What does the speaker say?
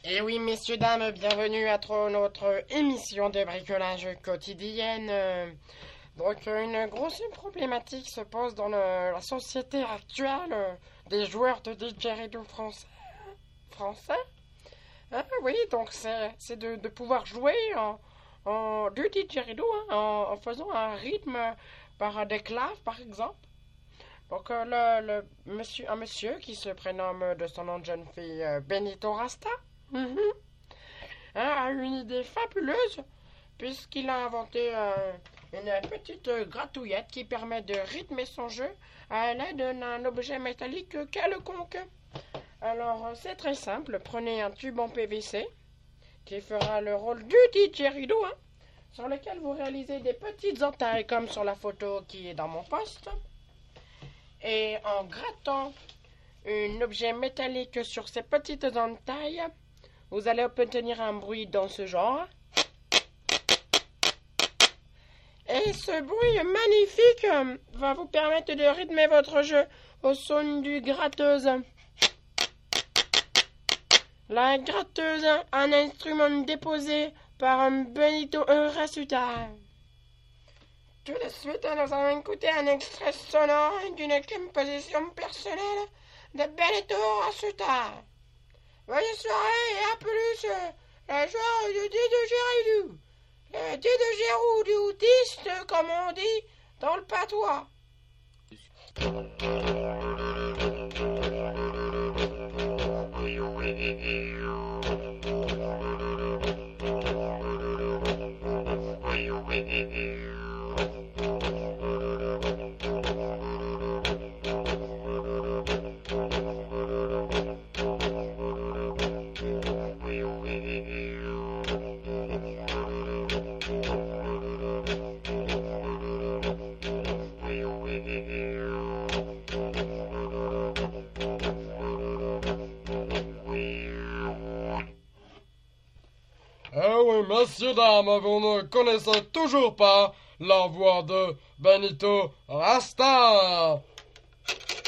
Et oui, messieurs, dames, bienvenue à notre émission de bricolage quotidienne. Une grosse problématique se pose dans la société actuelle des joueurs de didgeridoo français. Ah oui, donc c'est de pouvoir jouer du didgeridoo en faisant un rythme par des claves, par exemple. Donc un monsieur qui se prénomme de son nom de jeune fille Benito Rasta. Mhm. A une idée fabuleuse puisqu'il a inventé une petite gratouillette qui permet de rythmer son jeu à l'aide d'un objet métallique quelconque. Alors c'est très simple, prenez un tube en PVC qui fera le rôle du didgeridoo, sur lequel vous réalisez des petites entailles comme sur la photo qui est dans mon poste. Et en grattant un objet métallique sur ces petites entailles, vous allez obtenir un bruit dans ce genre. Et ce bruit magnifique va vous permettre de rythmer votre jeu au son du gratteuse. La gratteuse, un instrument déposé par un Benito Rasuta. Tout de suite, nous allons écouter un extrait sonore d'une composition personnelle de Benito Rasuta. Bonne soirée et à plus, la joueur du didgeridoo. Le didgeridoo, comme on dit dans le patois. Eh oui, messieurs, dames, vous ne connaissez toujours pas la voix de Benito Rasta.